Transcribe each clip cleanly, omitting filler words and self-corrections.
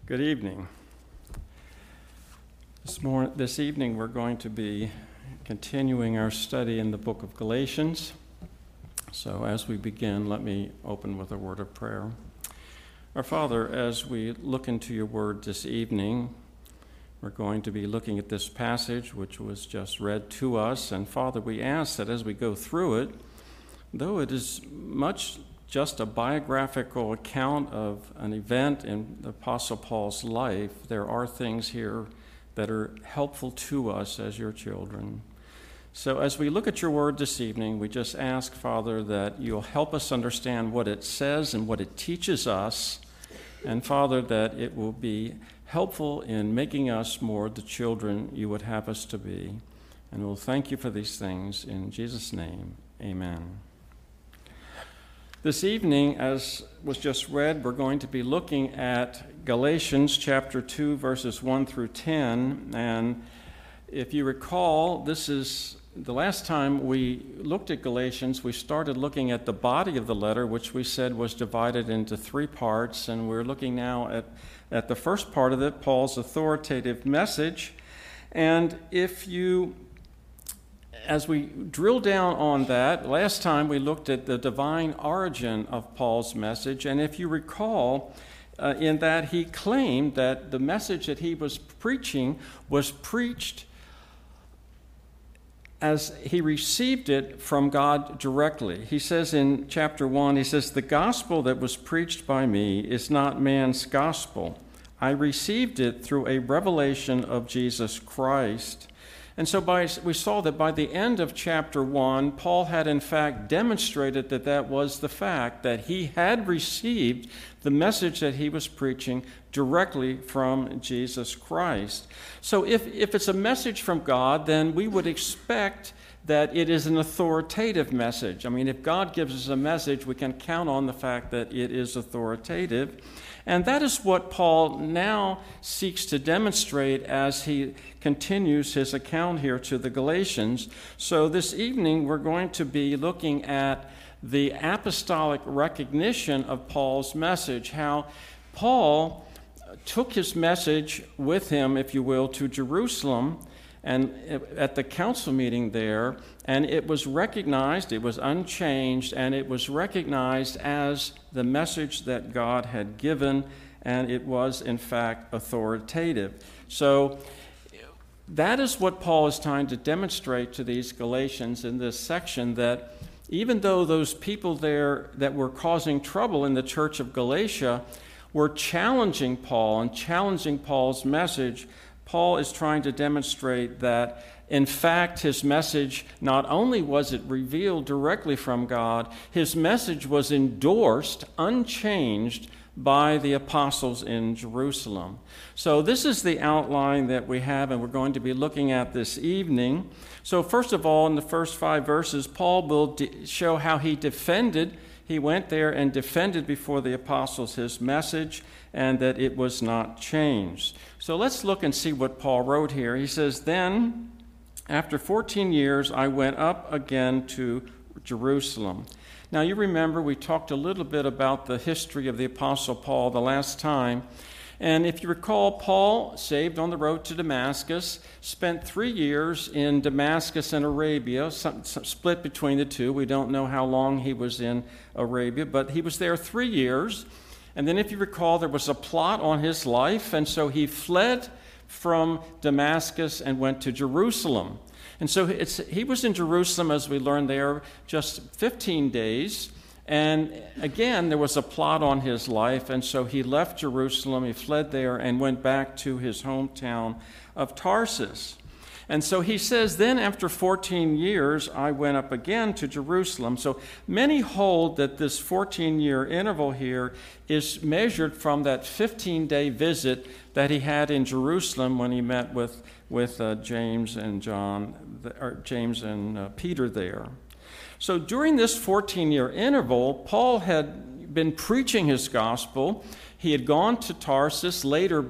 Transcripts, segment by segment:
Good evening. This evening we're going to be continuing our study in the book of Galatians. So as we begin, let me open with a word of prayer. Our Father, as we look into your word this evening, we're going to be looking at this passage which was just read to us. And Father, we ask that as we go through it, though it is much just a biographical account of an event in the Apostle Paul's life, there are things here that are helpful to us as your children. So as we look at your word this evening, we just ask, Father, that you'll help us understand what it says and what it teaches us, and Father, that it will be helpful in making us more the children you would have us to be. And we'll thank you for these things. In Jesus' name, amen. This evening, as was just read, we're going to be looking at Galatians chapter 2, verses 1 through 10. And if you recall, this is the last time we looked at Galatians, we started looking at the body of the letter, which we said was divided into three parts. And we're looking now at the first part of it, Paul's authoritative message. And as we drill down on that, last time we looked at the divine origin of Paul's message, and if you recall, in that he claimed that the message that he was preaching was preached as he received it from God directly. He says in chapter 1, he says, "The gospel that was preached by me is not man's gospel. I received it through a revelation of Jesus Christ." And so we saw that by the end of chapter 1, Paul had in fact demonstrated that was the fact, that he had received the message that he was preaching directly from Jesus Christ. So if it's a message from God, then we would expect that it is an authoritative message. I mean, if God gives us a message, we can count on the fact that it is authoritative. And that is what Paul now seeks to demonstrate as he continues his account here to the Galatians. So this evening we're going to be looking at the apostolic recognition of Paul's message, how Paul took his message with him, if you will, to Jerusalem and at the council meeting there, and it was recognized, it was unchanged, and it was recognized as the message that God had given, and it was, in fact, authoritative. So that is what Paul is trying to demonstrate to these Galatians in this section, that even though those people there that were causing trouble in the church of Galatia were challenging Paul and challenging Paul's message, Paul is trying to demonstrate that, in fact, his message, not only was it revealed directly from God, his message was endorsed, unchanged, by the apostles in Jerusalem. So this is the outline that we have, and we're going to be looking at this evening. So first of all, in the first 5 verses, Paul will show how he went there and defended before the apostles his message, and that it was not changed. So let's look and see what Paul wrote here. He says, "Then, after 14 years, I went up again to Jerusalem." Now, you remember we talked a little bit about the history of the Apostle Paul the last time. And if you recall, Paul, saved on the road to Damascus, spent 3 years in Damascus and Arabia, split between the two. We don't know how long he was in Arabia, but he was there 3 years. And then if you recall, there was a plot on his life, and so he fled from Damascus and went to Jerusalem. And so he was in Jerusalem, as we learned there, just 15 days. And again, there was a plot on his life, and so he left Jerusalem, he fled there, and went back to his hometown of Tarsus. And so he says, "Then after 14 years, I went up again to Jerusalem." So many hold that this 14-year interval here is measured from that 15-day visit that he had in Jerusalem when he met with James and Peter there. So during this 14-year interval, Paul had been preaching his gospel. He had gone to Tarsus, later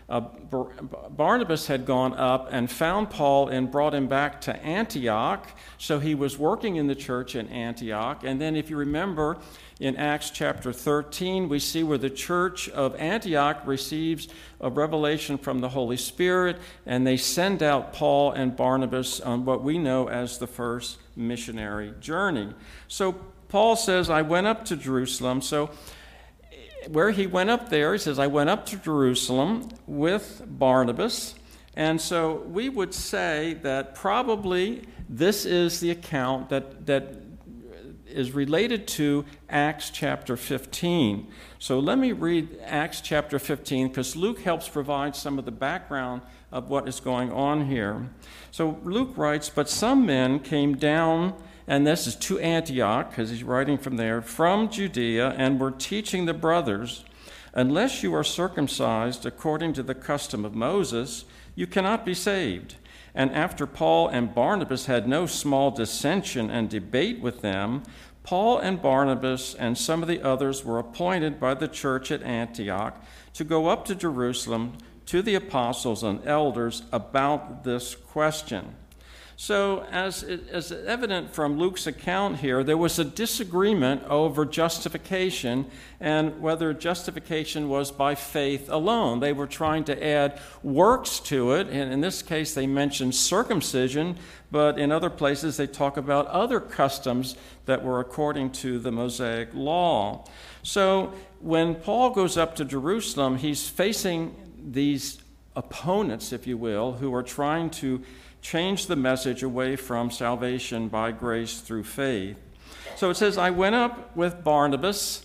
Barnabas had gone up and found Paul and brought him back to Antioch. So he was working in the church in Antioch. And then if you remember, in Acts chapter 13, we see where the church of Antioch receives a revelation from the Holy Spirit, and they send out Paul and Barnabas on what we know as the first missionary journey. So Paul says, I went up to Jerusalem. So where he went up there, he says, I went up to Jerusalem with Barnabas. And so we would say that probably this is the account that is related to Acts chapter 15. So let me read Acts chapter 15 because Luke helps provide some of the background of what is going on here. So Luke writes, but some men came down, and this is to Antioch because he's writing from there, from Judea, and were teaching the brothers, unless you are circumcised according to the custom of Moses, you cannot be saved. And after Paul and Barnabas had no small dissension and debate with them, Paul and Barnabas and some of the others were appointed by the church at Antioch to go up to Jerusalem to the apostles and elders about this question. So as evident from Luke's account here, there was a disagreement over justification and whether justification was by faith alone. They were trying to add works to it, and in this case they mentioned circumcision, but in other places they talk about other customs that were according to the Mosaic law. So when Paul goes up to Jerusalem, he's facing these opponents, if you will, who are trying to change the message away from salvation by grace through faith. So it says, I went up with Barnabas,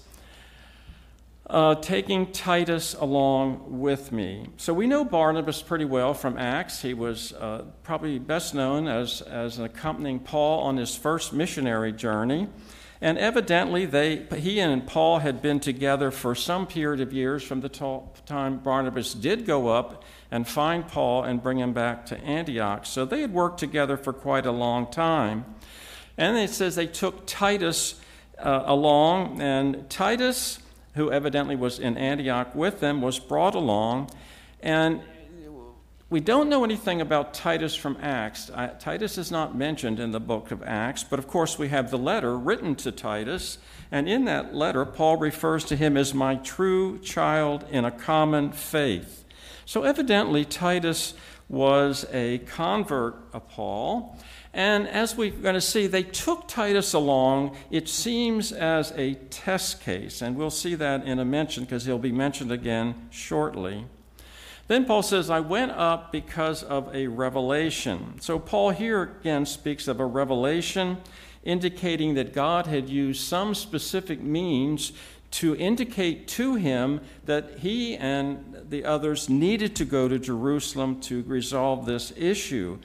taking Titus along with me. So we know Barnabas pretty well from Acts. He was probably best known as accompanying Paul on his first missionary journey. And evidently, he and Paul had been together for some period of years from the time Barnabas did go up and find Paul and bring him back to Antioch. So they had worked together for quite a long time. And it says they took Titus along, and Titus, who evidently was in Antioch with them, was brought along. And we don't know anything about Titus from Acts. Titus is not mentioned in the book of Acts, but of course we have the letter written to Titus, and in that letter Paul refers to him as my true child in a common faith. So evidently Titus was a convert of Paul, and as we're going to see, they took Titus along, it seems, as a test case, and we'll see that in a mention because he'll be mentioned again shortly. Then Paul says, I went up because of a revelation. So Paul here again speaks of a revelation indicating that God had used some specific means to indicate to him that he and the others needed to go to Jerusalem to resolve this issue.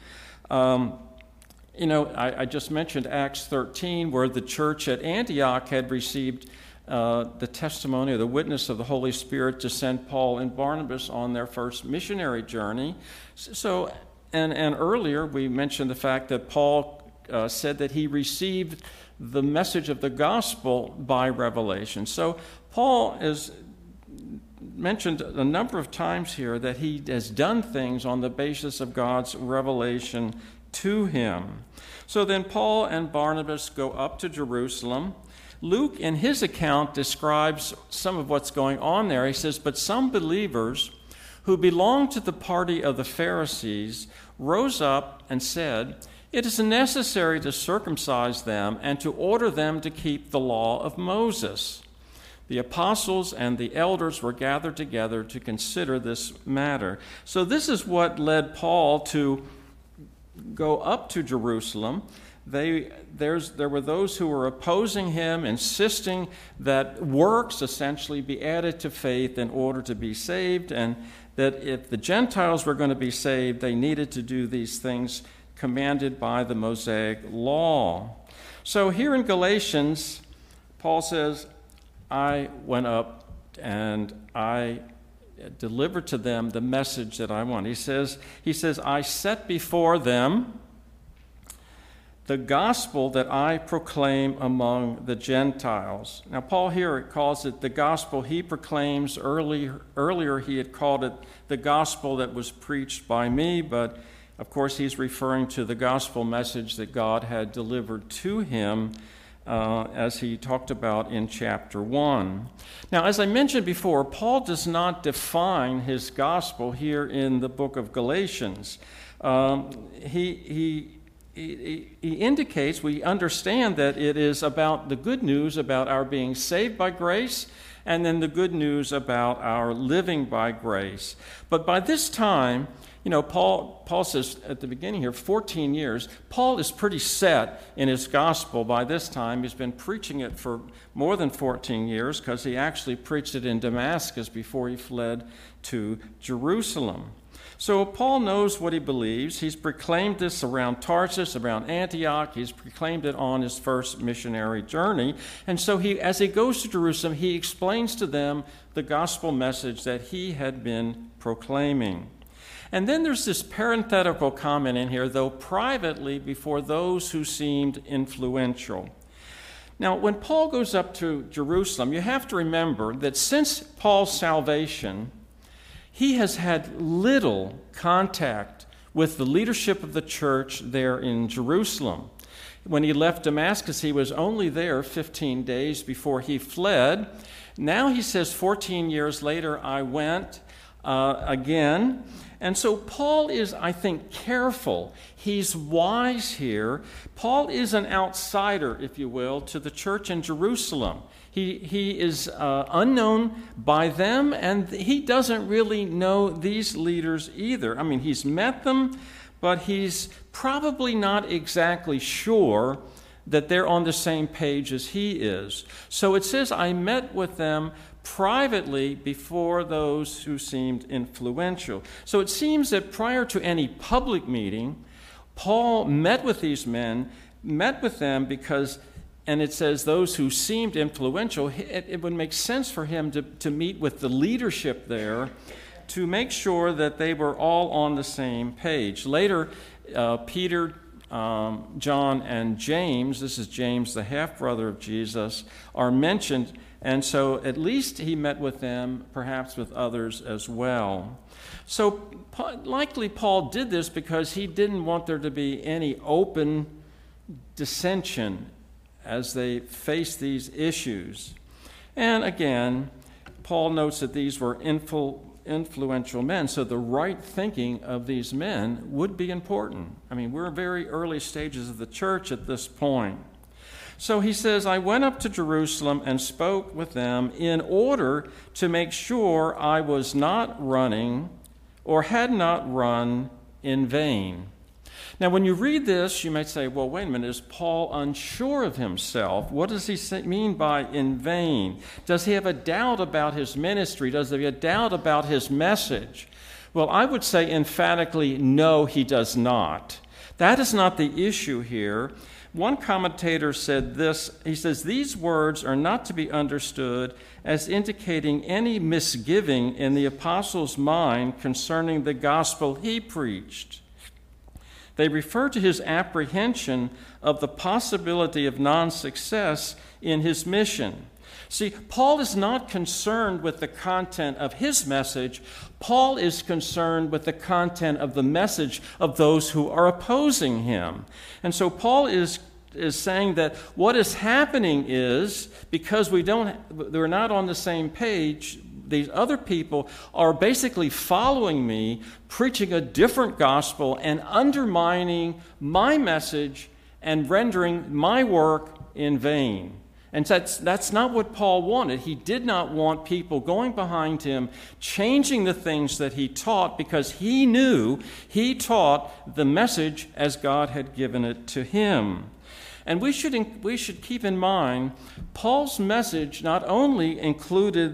I just mentioned Acts 13, where the church at Antioch had received the testimony or the witness of the Holy Spirit to send Paul and Barnabas on their first missionary journey. So, and earlier we mentioned the fact that Paul said that he received the message of the gospel by revelation. So Paul is mentioned a number of times here that he has done things on the basis of God's revelation to him. So then Paul and Barnabas go up to Jerusalem. Luke, in his account, describes some of what's going on there. He says, but some believers who belonged to the party of the Pharisees rose up and said, it is necessary to circumcise them and to order them to keep the law of Moses. The apostles and the elders were gathered together to consider this matter. So this is what led Paul to go up to Jerusalem. There were those who were opposing him, insisting that works essentially be added to faith in order to be saved, and that if the Gentiles were going to be saved, they needed to do these things commanded by the Mosaic law. So here in Galatians, Paul says, I went up and I delivered to them the message that I want. He says, I set before them the gospel that I proclaim among the Gentiles. Now, Paul here calls it the gospel he proclaims. Earlier he had called it the gospel that was preached by me, but of course he's referring to the gospel message that God had delivered to him, as he talked about in chapter 1. Now, as I mentioned before, Paul does not define his gospel here in the book of Galatians. He indicates, we understand that it is about the good news about our being saved by grace, and then the good news about our living by grace. But by this time, Paul says at the beginning here, 14 years. Paul is pretty set in his gospel by this time. He's been preaching it for more than 14 years because he actually preached it in Damascus before he fled to Jerusalem. So Paul knows what he believes. He's proclaimed this around Tarsus, around Antioch. He's proclaimed it on his first missionary journey. And so as he goes to Jerusalem, he explains to them the gospel message that he had been proclaiming. And then there's this parenthetical comment in here, though privately before those who seemed influential. Now, when Paul goes up to Jerusalem, you have to remember that since Paul's salvation, he has had little contact with the leadership of the church there in Jerusalem. When he left Damascus, he was only there 15 days before he fled. Now he says, 14 years later, I went again. And so Paul is, I think, careful. He's wise here. Paul is an outsider, if you will, to the church in Jerusalem. He is unknown by them, and he doesn't really know these leaders either. I mean, he's met them, but he's probably not exactly sure that they're on the same page as he is. So it says, I met with them privately before those who seemed influential. So it seems that prior to any public meeting, Paul met with these men, met with them because, and it says those who seemed influential, it would make sense for him to meet with the leadership there to make sure that they were all on the same page. Later, Peter, John, and James, this is James, the half-brother of Jesus, are mentioned. And so at least he met with them, perhaps with others as well. So likely Paul did this because he didn't want there to be any open dissension as they face these issues. And again, Paul notes that these were influential men, so the right thinking of these men would be important. I mean, we're in very early stages of the church at this point. So he says, I went up to Jerusalem and spoke with them in order to make sure I was not running or had not run in vain. Now, when you read this, you might say, well, wait a minute, is Paul unsure of himself? What does he mean by in vain? Does he have a doubt about his ministry? Does he have a doubt about his message? Well, I would say emphatically, no, he does not. That is not the issue here. One commentator said this, he says, these words are not to be understood as indicating any misgiving in the apostle's mind concerning the gospel he preached. They refer to his apprehension of the possibility of non-success in his mission. See, Paul is not concerned with the content of his message. Paul is concerned with the content of the message of those who are opposing him. And so Paul is saying that what is happening is, because we're not on the same page, these other people are basically following me, preaching a different gospel and undermining my message and rendering my work in vain. And that's not what Paul wanted. He did not want people going behind him, changing the things that he taught, because he knew he taught the message as God had given it to him. And we should keep in mind, Paul's message not only included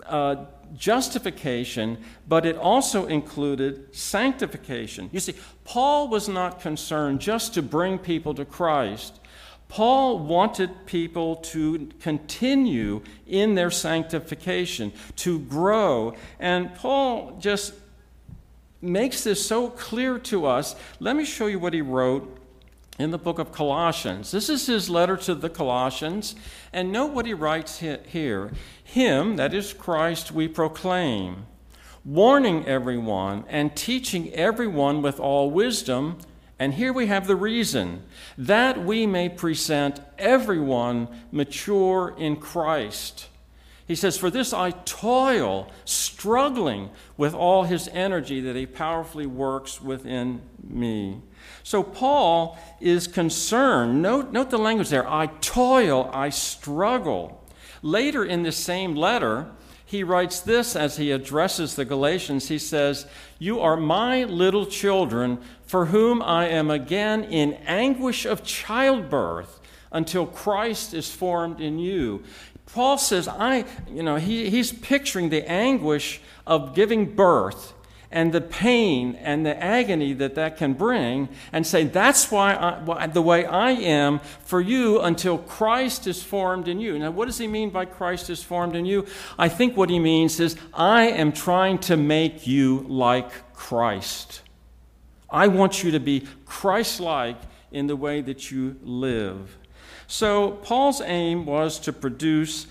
justification, but it also included sanctification. You see, Paul was not concerned just to bring people to Christ. Paul wanted people to continue in their sanctification, to grow. And Paul just makes this so clear to us. Let me show you what he wrote in the book of Colossians. This is his letter to the Colossians, and note what he writes here. Him, that is Christ, we proclaim, warning everyone and teaching everyone with all wisdom. And here we have the reason, that we may present everyone mature in Christ. He says, for this I toil, struggling with all his energy that he powerfully works within me. So Paul is concerned. Note the language there. I toil, I struggle. Later in the same letter, he writes this as he addresses the Galatians. He says, you are my little children, for whom I am again in anguish of childbirth until Christ is formed in you. Paul says, he's picturing the anguish of giving birth and the pain and the agony that can bring, and say, that's why the way I am for you until Christ is formed in you. Now, what does he mean by Christ is formed in you? I think what he means is, I am trying to make you like Christ. I want you to be Christ-like in the way that you live. So Paul's aim was to produce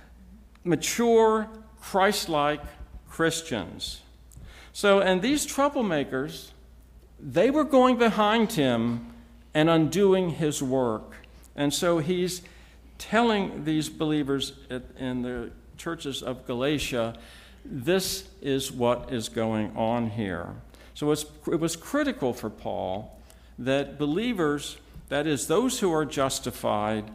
mature, Christ-like Christians. So, and these troublemakers, they were going behind him and undoing his work. And so he's telling these believers in the churches of Galatia, this is what is going on here. So it was critical for Paul that believers, that is, those who are justified,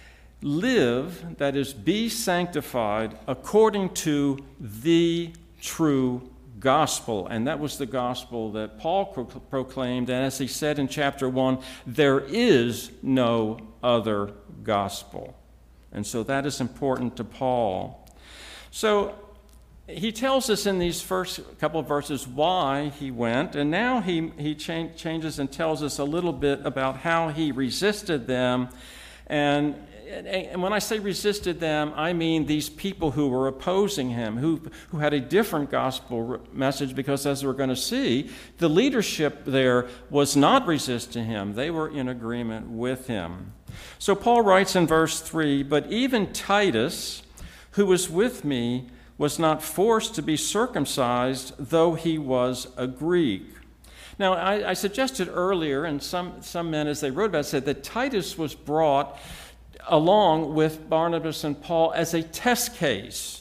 live, that is, be sanctified according to the true gospel. And that was the gospel that Paul proclaimed. And as he said in chapter 1, there is no other gospel. And so that is important to Paul. So he tells us in these first couple of verses why he went, and now he changes and tells us a little bit about how he resisted them. And when I say resisted them, I mean these people who were opposing him, who had a different gospel message, because as we're going to see, the leadership there was not resisting him. They were in agreement with him. So Paul writes in verse 3, but even Titus, who was with me, was not forced to be circumcised, though he was a Greek. Now, I suggested earlier, and some men, as they wrote about it, said that Titus was brought along with Barnabas and Paul as a test case.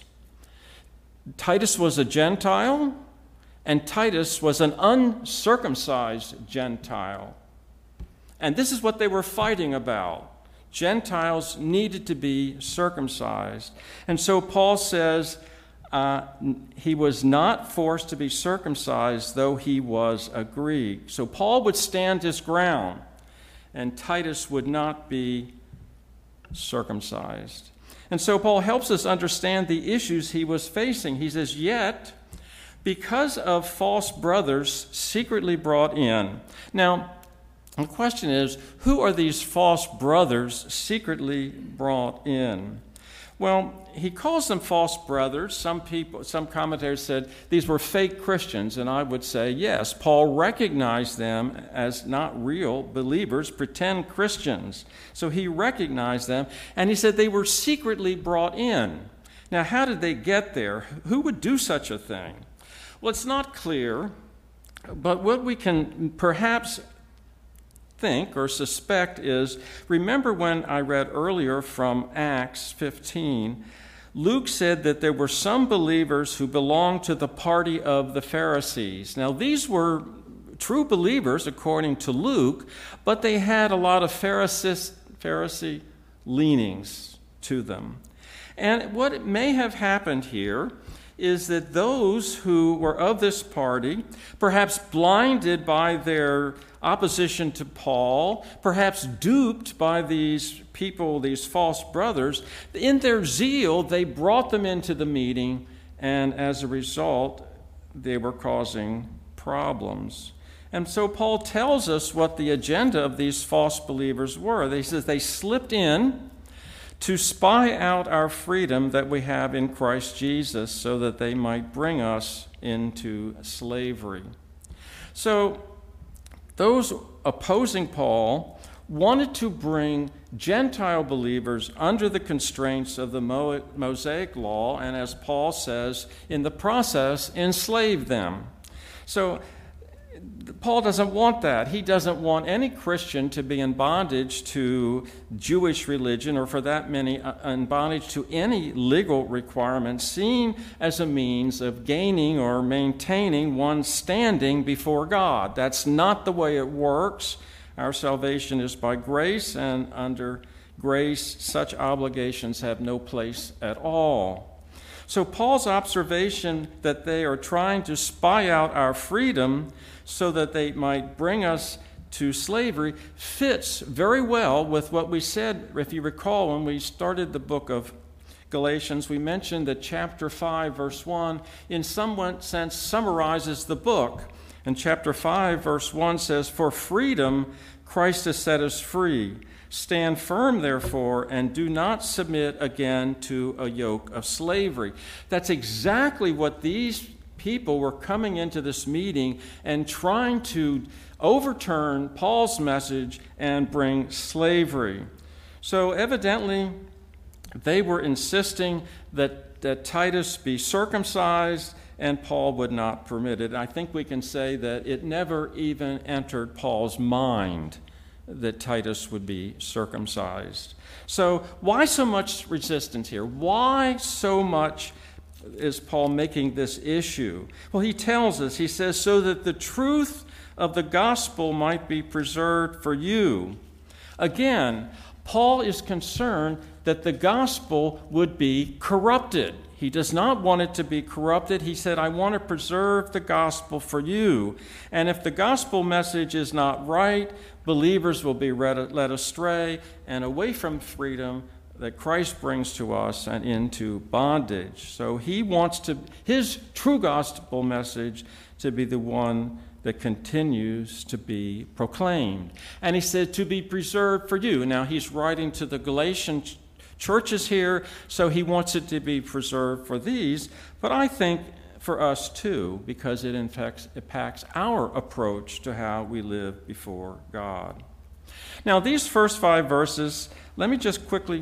Titus was a Gentile, and Titus was an uncircumcised Gentile. And this is what they were fighting about. Gentiles needed to be circumcised. And so Paul says he was not forced to be circumcised, though he was a Greek. So Paul would stand his ground, and Titus would not be circumcised. And so Paul helps us understand the issues he was facing. He says, yet, because of false brothers secretly brought in. Now, the question is, who are these false brothers secretly brought in? Well, he calls them false brothers. Some commentators said these were fake Christians, and I would say yes. Paul recognized them as not real believers, pretend Christians. So he recognized them, and he said they were secretly brought in. Now, how did they get there? Who would do such a thing? Well, it's not clear, but what we can perhaps think or suspect is, remember when I read earlier from Acts 15, Luke said that there were some believers who belonged to the party of the Pharisees. Now, these were true believers according to Luke, but they had a lot of Pharisee leanings to them. And what may have happened here is that those who were of this party, perhaps blinded by their opposition to Paul, perhaps duped by these people, these false brothers, in their zeal, they brought them into the meeting, and as a result, they were causing problems. And so Paul tells us what the agenda of these false believers were. He says they slipped in to spy out our freedom that we have in Christ Jesus so that they might bring us into slavery. So those opposing Paul wanted to bring Gentile believers under the constraints of the Mosaic law, and as Paul says, in the process, enslave them. So Paul doesn't want that. He doesn't want any Christian to be in bondage to Jewish religion, or for that many, in bondage to any legal requirement seen as a means of gaining or maintaining one's standing before God. That's not the way it works. Our salvation is by grace, and under grace, such obligations have no place at all. So Paul's observation that they are trying to spy out our freedom so that they might bring us to slavery fits very well with what we said. If you recall, when we started the book of Galatians, we mentioned that chapter 5, verse 1, in some sense summarizes the book. And chapter 5, verse 1 says, "For freedom Christ has set us free. Stand firm, therefore, and do not submit again to a yoke of slavery." That's exactly what these people were coming into this meeting and trying to overturn Paul's message and bring slavery. So evidently, they were insisting that Titus be circumcised, and Paul would not permit it. I think we can say that it never even entered Paul's mind that Titus would be circumcised. So why so much resistance here? Why so much is Paul making this issue? Well, he tells us, he says, so that the truth of the gospel might be preserved for you. Again, Paul is concerned that the gospel would be corrupted. He does not want it to be corrupted. He said, I want to preserve the gospel for you. And if the gospel message is not right, believers will be led astray and away from freedom that Christ brings to us and into bondage. So he wants his true gospel message to be the one that continues to be proclaimed. And he said to be preserved for you. Now he's writing to the Galatian churches here, so he wants it to be preserved for these, but I think for us too, because it impacts our approach to how we live before God. Now, these first 5 verses, let me just quickly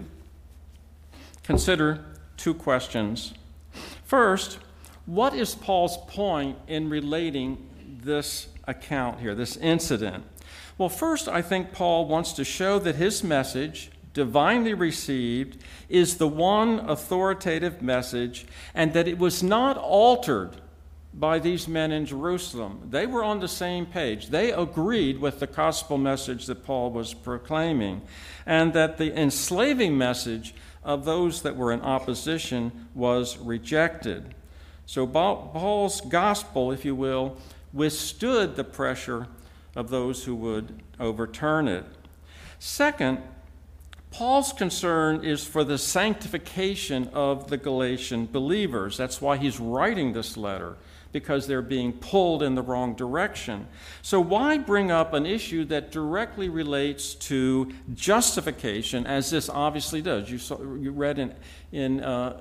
consider 2 questions. First, what is Paul's point in relating this account here, this incident? Well, first, I think Paul wants to show that his message, divinely received, is the one authoritative message, and that it was not altered by these men in Jerusalem. They were on the same page. They agreed with the gospel message that Paul was proclaiming, and that the enslaving message of those that were in opposition was rejected. So Paul's gospel, if you will, withstood the pressure of those who would overturn it. Second, Paul's concern is for the sanctification of the Galatian believers. That's why he's writing this letter, because they're being pulled in the wrong direction. So why bring up an issue that directly relates to justification, as this obviously does? We read in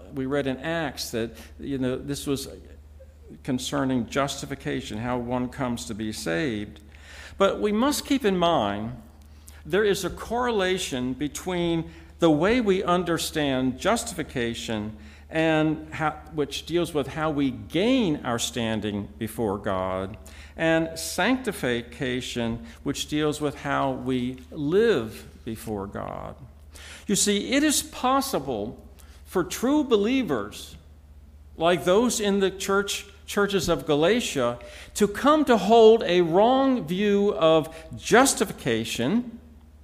Acts that this was concerning justification, how one comes to be saved. But we must keep in mind there is a correlation between the way we understand justification, and which deals with how we gain our standing before God, and sanctification, which deals with how we live before God. You see, it is possible for true believers, like those in the churches of Galatia, to come to hold a wrong view of justification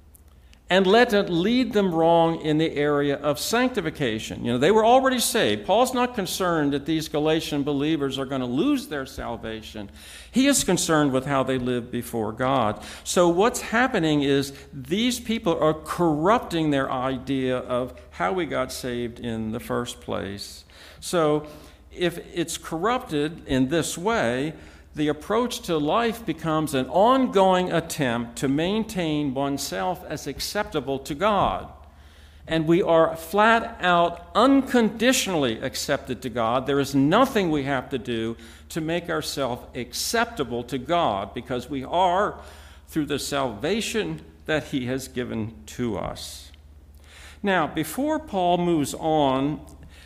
and let it lead them wrong in the area of sanctification. They were already saved. Paul's not concerned that these Galatian believers are going to lose their salvation. He is concerned with how they live before God. So what's happening is these people are corrupting their idea of how we got saved in the first place. So if it's corrupted in this way, the approach to life becomes an ongoing attempt to maintain oneself as acceptable to God. And we are flat out unconditionally accepted to God. There is nothing we have to do to make ourselves acceptable to God, because we are, through the salvation that he has given to us. Now, before Paul moves on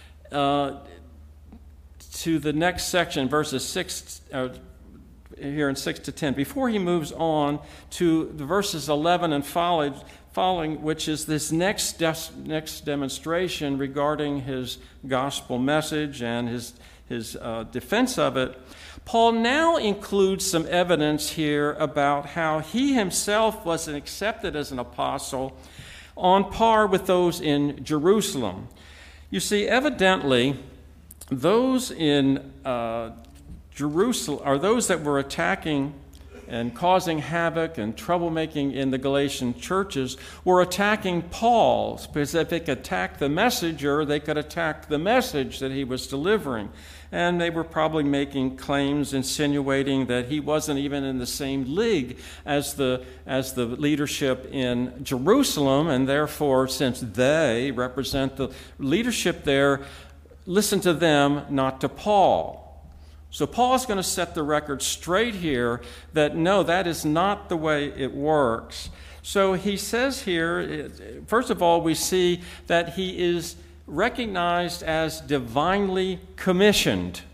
to the next section, verses 6 here in 6 to 10, before he moves on to the verses 11 and following, which is this next demonstration regarding his gospel message and his defense of it, Paul now includes some evidence here about how he himself was accepted as an apostle on par with those in Jerusalem. You see, evidently, those in Jerusalem, are those that were attacking and causing havoc and troublemaking in the Galatian churches, were attacking Paul, because if they could attack the messenger, they could attack the message that he was delivering. And they were probably making claims insinuating that he wasn't even in the same league as the leadership in Jerusalem, and therefore, since they represent the leadership there, listen to them, not to Paul. So Paul's going to set the record straight here that no, that is not the way it works. So he says here, first of all, we see that he is recognized as divinely commissioned.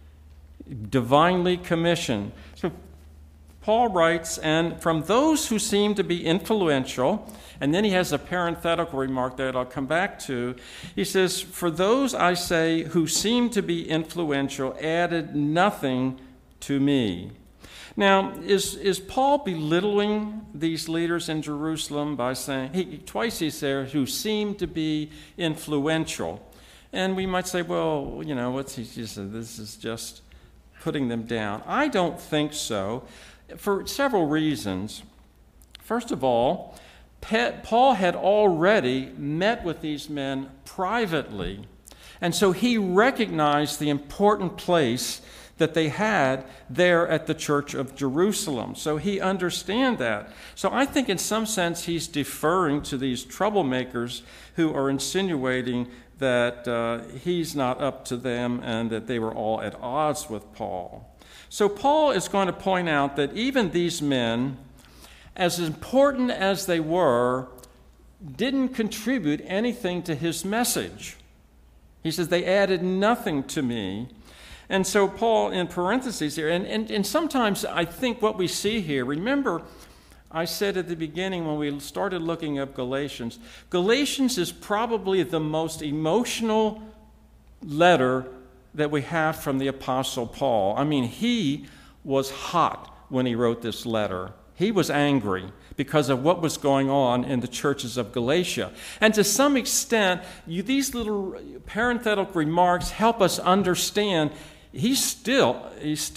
Divinely commissioned. So Paul writes, and from those who seem to be influential, and then he has a parenthetical remark that I'll come back to. He says, for those, I say, who seem to be influential, added nothing to me. Now, is Paul belittling these leaders in Jerusalem by saying, twice he says, who seem to be influential? And we might say, well, what's he said? This is just putting them down. I don't think so, for several reasons. First of all, Paul had already met with these men privately, and so he recognized the important place that they had there at the church of Jerusalem. So he understands that. So I think in some sense he's deferring to these troublemakers who are insinuating that he's not up to them and that they were all at odds with Paul. So Paul is going to point out that even these men, as important as they were, didn't contribute anything to his message. He says, they added nothing to me. And so Paul, in parentheses here, and sometimes I think what we see here, remember I said at the beginning when we started looking up Galatians, Galatians is probably the most emotional letter that we have from the Apostle Paul. I mean, he was hot when he wrote this letter. He was angry because of what was going on in the churches of Galatia. And to some extent, these little parenthetical remarks help us understand he's still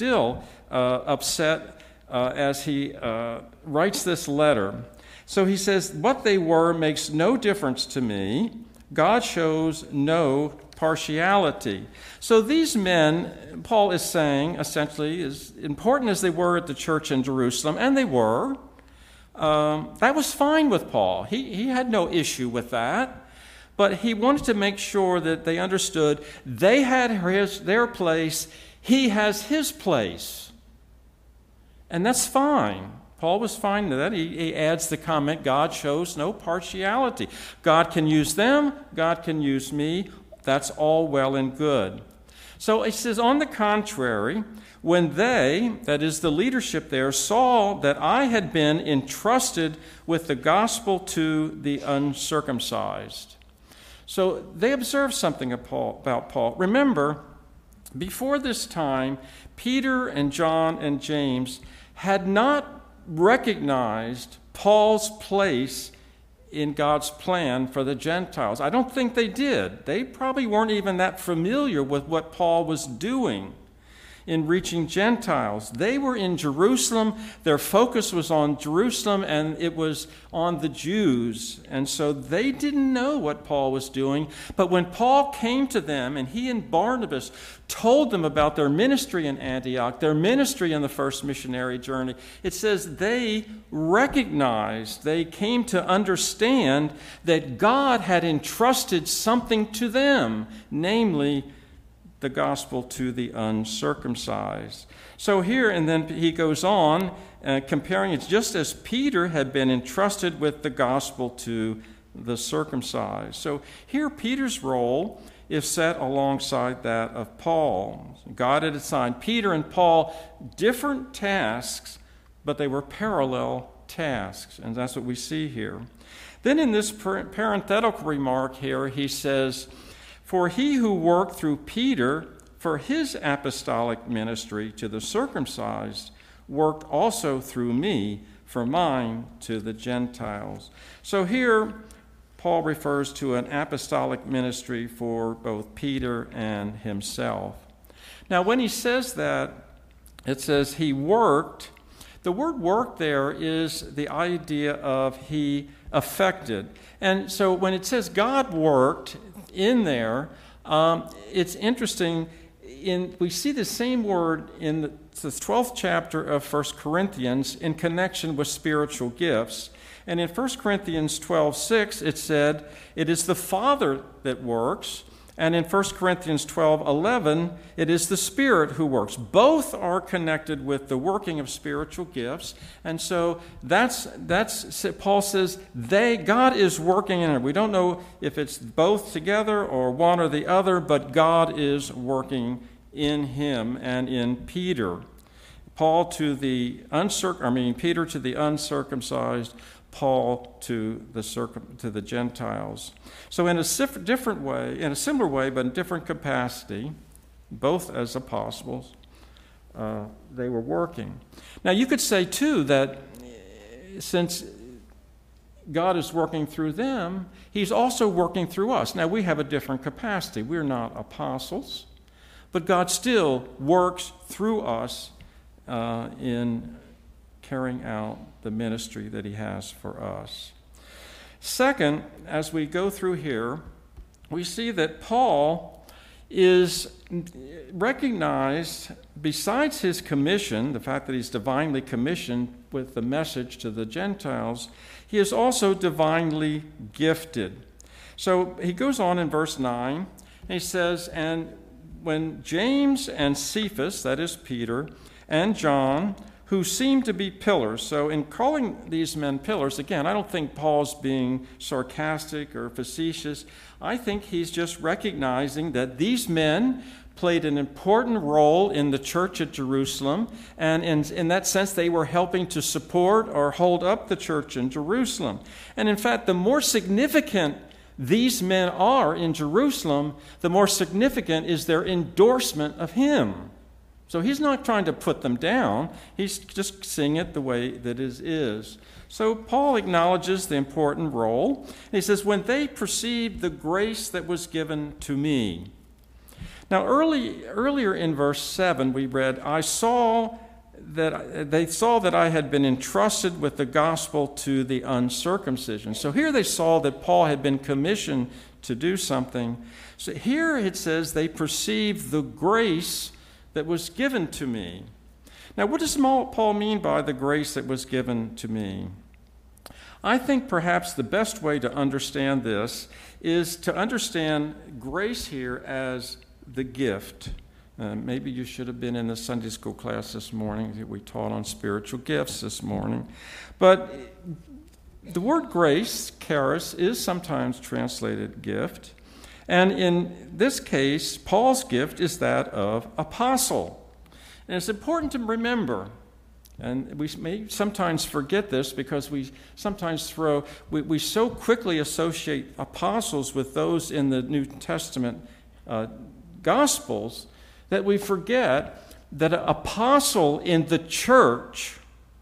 upset as he writes this letter. So he says, what they were makes no difference to me. God shows no partiality. So these men, Paul is saying, essentially, as important as they were at the church in Jerusalem, and they were, that was fine with Paul. He had no issue with that. But he wanted to make sure that they understood they had their place, he has his place. And that's fine. Paul was fine with that. He adds the comment, God shows no partiality. God can use them, God can use me. That's all well and good. So he says, on the contrary, when they, that is the leadership there, saw that I had been entrusted with the gospel to the uncircumcised. So they observed something about Paul. Remember, before this time, Peter and John and James had not recognized Paul's place in God's plan for the Gentiles. I don't think they did. They probably weren't even that familiar with what Paul was doing in reaching Gentiles. They were in Jerusalem. Their focus was on Jerusalem, and it was on the Jews. And so they didn't know what Paul was doing. But when Paul came to them, and he and Barnabas told them about their ministry in Antioch, their ministry in the first missionary journey, it says they recognized, they came to understand that God had entrusted something to them, namely the gospel to the uncircumcised. So here, and then he goes on, comparing it just as Peter had been entrusted with the gospel to the circumcised. So here, Peter's role is set alongside that of Paul. God had assigned Peter and Paul different tasks, but they were parallel tasks, and that's what we see here. Then in this parenthetical remark here, he says, "For he who worked through Peter for his apostolic ministry to the circumcised worked also through me for mine to the Gentiles." So here, Paul refers to an apostolic ministry for both Peter and himself. Now, when he says that, it says he worked. The word work there is the idea of he affected. And so when it says God worked in there, it's interesting. We see the same word in the 12th chapter of 1 Corinthians in connection with spiritual gifts. And in 1 Corinthians 12:6, it said, "It is the Father that works." And in 1 Corinthians 12:11, it is the Spirit who works. Both are connected with the working of spiritual gifts. And so that's Paul says, God is working in it. We don't know if it's both together or one or the other, but God is working in him and in Peter. Peter to the uncircumcised, Paul to the Gentiles. So in a different way, in a similar way, but in different capacity, both as apostles, they were working. Now you could say too that since God is working through them, he's also working through us. Now we have a different capacity. We're not apostles, but God still works through us in carrying out the ministry that he has for us. Second, as we go through here, we see that Paul is recognized, besides his commission, the fact that he's divinely commissioned with the message to the Gentiles, he is also divinely gifted. So he goes on in verse 9, and he says, "And when James and Cephas," that is Peter, "and John, who seemed to be pillars." So in calling these men pillars, again, I don't think Paul's being sarcastic or facetious. I think he's just recognizing that these men played an important role in the church at Jerusalem, and in that sense, they were helping to support or hold up the church in Jerusalem. And in fact, the more significant these men are in Jerusalem, the more significant is their endorsement of him. So he's not trying to put them down. He's just seeing it the way that it is. So Paul acknowledges the important role. He says, "When they perceived the grace that was given to me." Now, earlier in verse 7, we read, they saw that I had been entrusted with the gospel to the uncircumcision. So here they saw that Paul had been commissioned to do something. So here it says they perceived the grace that was given to me. Now, what does Paul mean by the grace that was given to me? I think perhaps the best way to understand this is to understand grace here as the gift. Maybe you should have been in the Sunday school class this morning. We taught on spiritual gifts this morning. But the word grace, charis, is sometimes translated gift. And in this case, Paul's gift is that of apostle. And it's important to remember, and we may sometimes forget this because we sometimes we so quickly associate apostles with those in the New Testament Gospels that we forget that an apostle in the church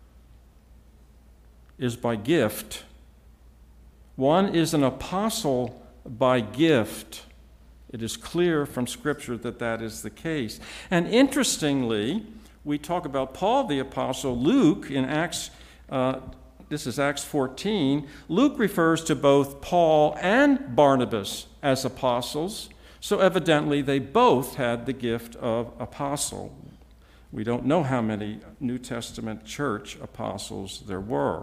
is by gift. One is an apostle by gift. It is clear from Scripture that that is the case. And interestingly, we talk about Paul the apostle. Luke in Acts, this is Acts 14, Luke refers to both Paul and Barnabas as apostles. So evidently they both had the gift of apostle. We don't know how many New Testament church apostles there were.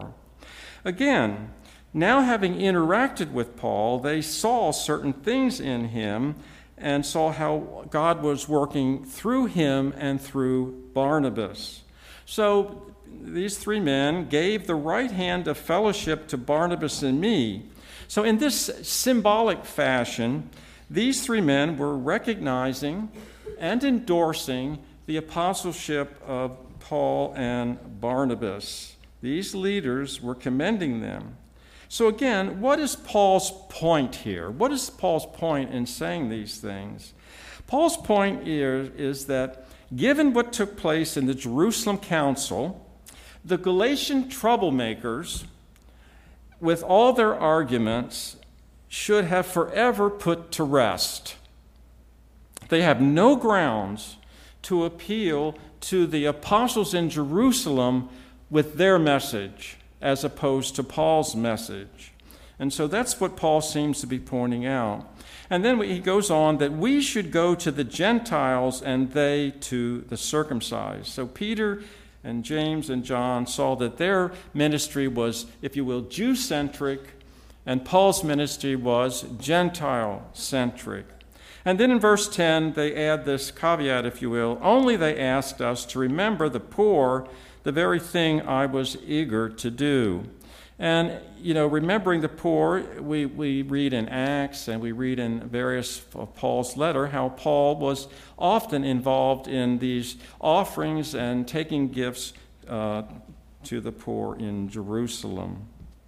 Again, now having interacted with Paul, they saw certain things in him and saw how God was working through him and through Barnabas. So these three men gave the right hand of fellowship to Barnabas and me. So in this symbolic fashion, these three men were recognizing and endorsing the apostleship of Paul and Barnabas. These leaders were commending them. So again, what is Paul's point here? What is Paul's point in saying these things? Paul's point here is that given what took place in the Jerusalem Council, the Galatian troublemakers, with all their arguments, should have forever put to rest. They have no grounds to appeal to the apostles in Jerusalem with their message as opposed to Paul's message. And so that's what Paul seems to be pointing out. And then he goes on that we should go to the Gentiles and they to the circumcised. So Peter and James and John saw that their ministry was, if you will, Jew-centric, and Paul's ministry was Gentile-centric. And then in verse 10, they add this caveat, if you will, only they asked us to remember the poor, the very thing I was eager to do. And, remembering the poor, we read in Acts and we read in various of Paul's letter how Paul was often involved in these offerings and taking gifts to the poor in Jerusalem.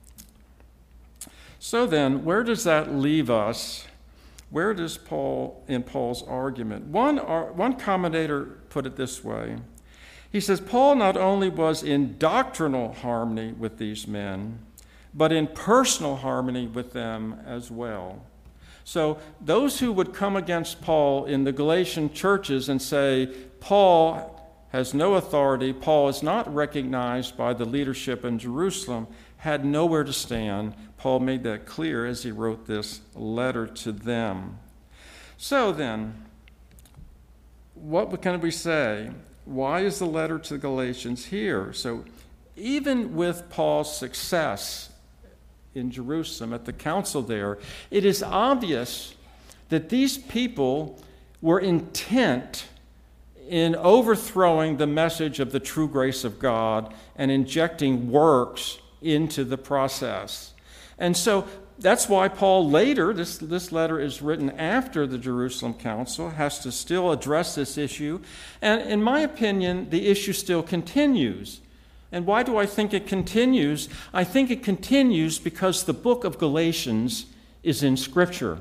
So then, where does that leave us? Where does Paul, in Paul's argument? One commentator put it this way. He says, Paul not only was in doctrinal harmony with these men, but in personal harmony with them as well. So those who would come against Paul in the Galatian churches and say, Paul has no authority, Paul is not recognized by the leadership in Jerusalem, had nowhere to stand. Paul made that clear as he wrote this letter to them. So then, what can we say? Why is the letter to the Galatians here? So even with Paul's success in Jerusalem at the council there, it is obvious that these people were intent in overthrowing the message of the true grace of God and injecting works into the process. And so that's why Paul later, this letter is written after the Jerusalem Council, has to still address this issue. And in my opinion, the issue still continues. And why do I think it continues? I think it continues because the book of Galatians is in Scripture.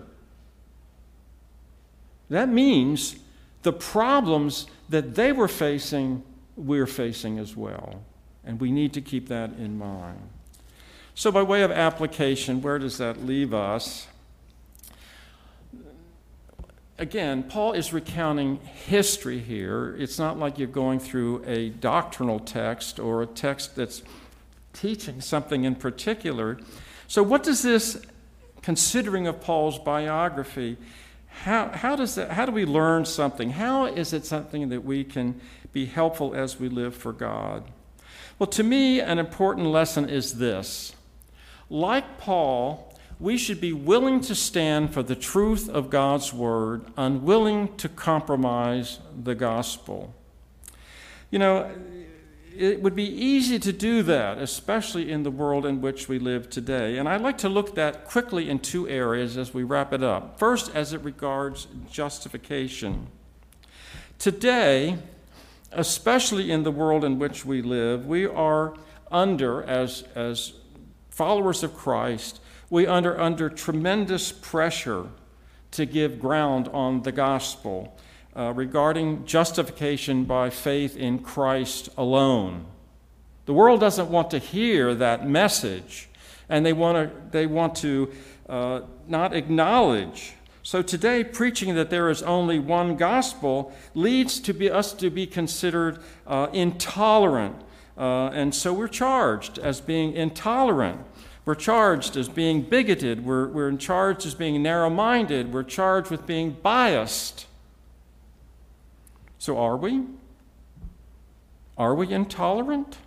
That means the problems that they were facing, we're facing as well. And we need to keep that in mind. So by way of application, where does that leave us? Again, Paul is recounting history here. It's not like you're going through a doctrinal text or a text that's teaching something in particular. So what does this, considering of Paul's biography, how do we learn something? How is it something that we can be helpful as we live for God? Well, to me, an important lesson is this. Like Paul, we should be willing to stand for the truth of God's word, unwilling to compromise the gospel. It would be easy to do that, especially in the world in which we live today. And I'd like to look at that quickly in two areas as we wrap it up. First, as it regards justification. Today, especially in the world in which we live, we are under, as followers of Christ, we are under tremendous pressure to give ground on the gospel regarding justification by faith in Christ alone. The world doesn't want to hear that message, and they want to not acknowledge. So today, preaching that there is only one gospel leads to us to be considered intolerant. And so we're charged as being intolerant. We're charged as being bigoted. We're charged as being narrow-minded. We're charged with being biased. So are we? Are we intolerant?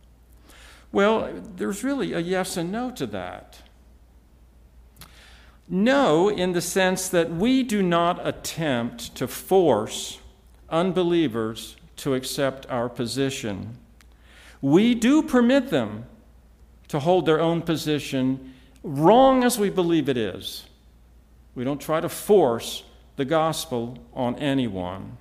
Well, there's really a yes and no to that. No, in the sense that we do not attempt to force unbelievers to accept our position. We do permit them to hold their own position, wrong as we believe it is. We don't try to force the gospel on anyone.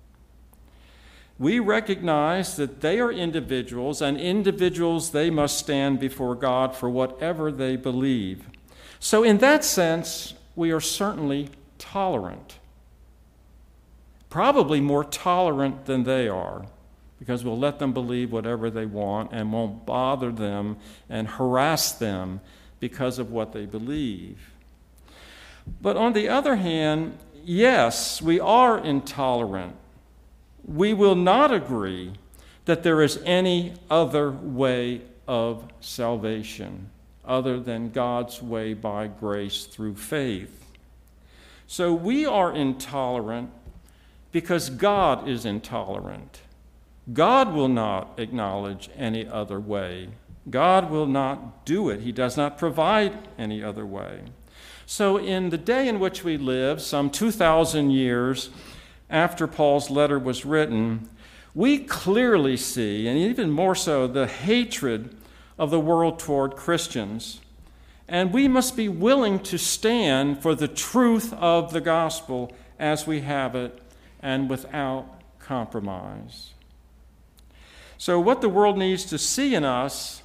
We recognize that they are individuals, and individuals, they must stand before God for whatever they believe. So in that sense, we are certainly tolerant. Probably more tolerant than they are, because we'll let them believe whatever they want and won't bother them and harass them because of what they believe. But on the other hand, yes, we are intolerant. We will not agree that there is any other way of salvation other than God's way by grace through faith. So we are intolerant because God is intolerant. God will not acknowledge any other way. God will not do it. He does not provide any other way. So in the day in which we live, some 2,000 years after Paul's letter was written, we clearly see, and even more so, the hatred of the world toward Christians. And we must be willing to stand for the truth of the gospel as we have it and without compromise. So what the world needs to see in us,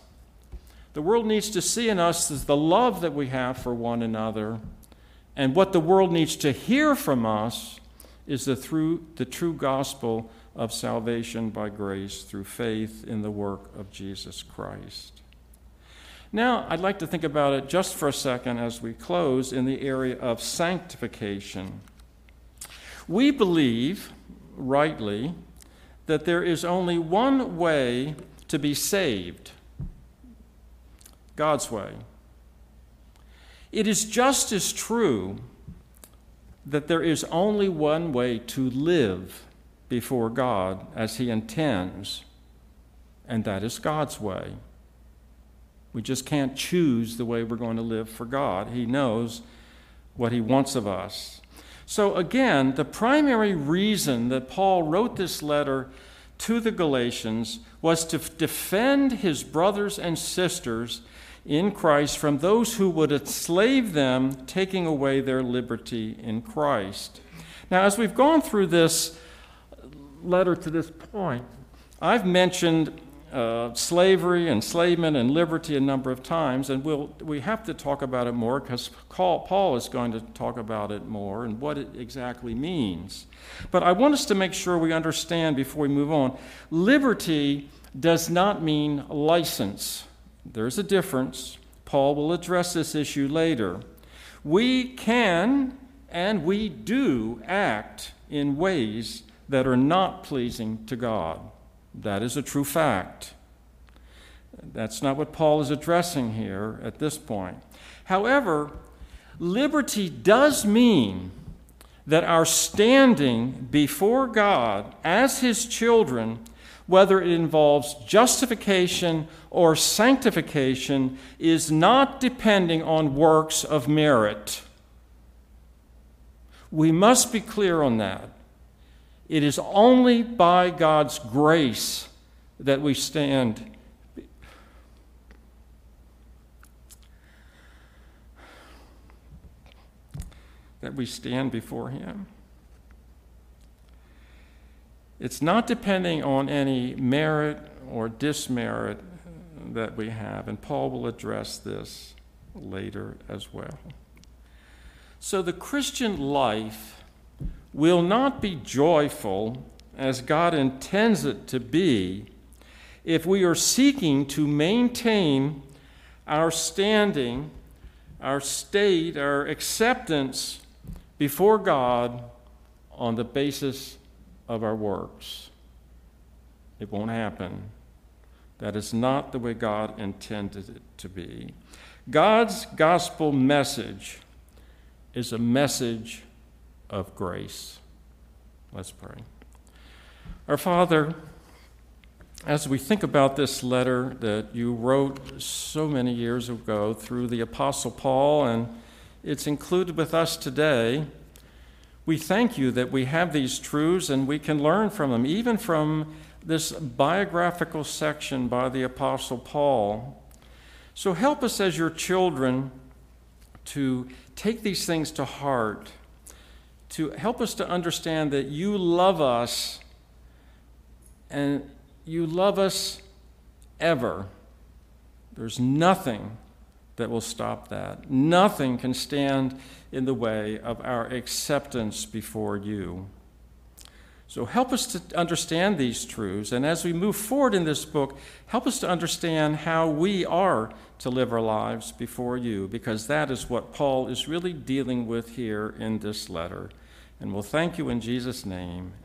is the love that we have for one another. And what the world needs to hear from us is the true gospel of salvation by grace through faith in the work of Jesus Christ. Now, I'd like to think about it just for a second as we close in the area of sanctification. We believe, rightly, that there is only one way to be saved, God's way. It is just as true that there is only one way to live before God as He intends, and that is God's way. We just can't choose the way we're going to live for God. He knows what He wants of us. So again, the primary reason that Paul wrote this letter to the Galatians was to defend his brothers and sisters in Christ from those who would enslave them, taking away their liberty in Christ. Now, as we've gone through this letter to this point, I've mentioned slavery, enslavement, and liberty a number of times, and we have to talk about it more because Paul is going to talk about it more and what it exactly means. But I want us to make sure we understand before we move on. Liberty does not mean license. There's a difference. Paul will address this issue later. We can and we do act in ways that are not pleasing to God. That is a true fact. That's not what Paul is addressing here at this point. However, liberty does mean that our standing before God as His children, whether it involves justification or sanctification, is not depending on works of merit. We must be clear on that. It is only by God's grace that we stand. Before Him. It's not depending on any merit or dismerit that we have, and Paul will address this later as well. So the Christian life will not be joyful as God intends it to be if we are seeking to maintain our standing, our state, our acceptance before God on the basis of our works. It won't happen. That is not the way God intended it to be. God's gospel message is a message of grace. Let's pray. Our Father, as we think about this letter that you wrote so many years ago through the Apostle Paul and it's included with us today. We thank you that we have these truths and we can learn from them, even from this biographical section by the Apostle Paul. So help us as your children to take these things to heart, to help us to understand that you love us and you love us ever. There's nothing that will stop that. Nothing can stand in the way of our acceptance before you. So help us to understand these truths, and as we move forward in this book, help us to understand how we are to live our lives before you, because that is what Paul is really dealing with here in this letter. And we'll thank you in Jesus' name.